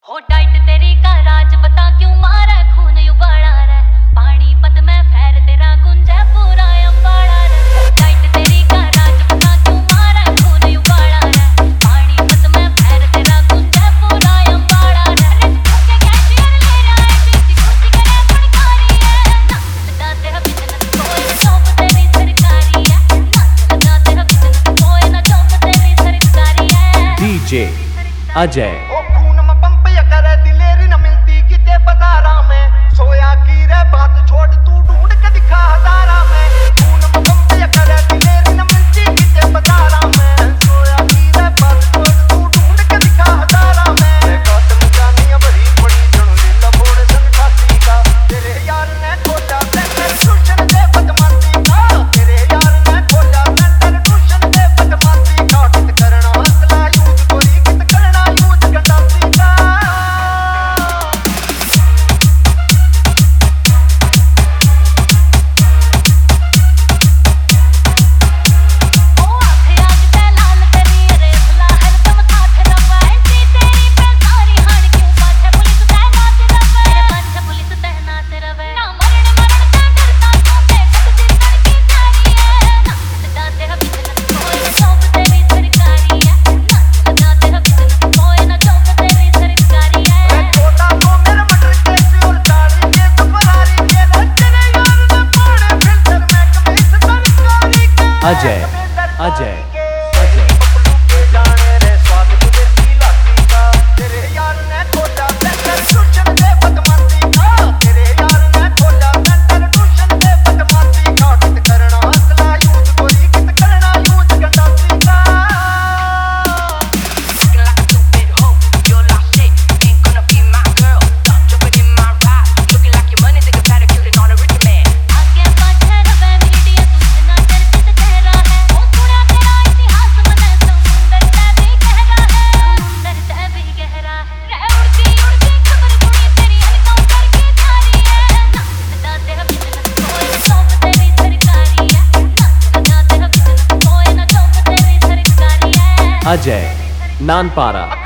हो डाइट तेरी का राज बता क्यों मारा खून उबाला रे पानीपत में फैर तेरा गुंजा पूरा अंबाड़ा रे हो डाइट तेरी का राज बता क्यों मारा खून उबाला रे पानीपत में फैर तेरा गुंजा पूरा अंबाड़ा रे भूखे कैशियर ले रहा है बीसी खुशी करे फड़कारी है नाच लगाते हैं बिजनेस कोई ना जॉब तेरी सरकारी है नाच लगाते हैं बिजनेस कोई ना जॉब तेरी सरकारी है डीजे अजय करे दिलेरी न मिलती किते बाजारा में सोया की रे बात छोड़ तू ढूंढ के दिखा हजारा में खून में पंप करे दिलेरी न मिलती किते बाजारा में सोया की रे बात छोड़ तू ढूंढ के दिखा हजारा में कदम जानी बड़ी बड़ी जणू लीला बोड़े सन खाती का तेरे यार ने खोजा सेंटर ट्यूशन दे बदमाशी का तेरे यार ने खोजा सेंटर ट्यूशन दे बदमाशी का कित करना हसला यूज कोई कित करना यूज गंडासी का अजय अजय अजय नानपारा।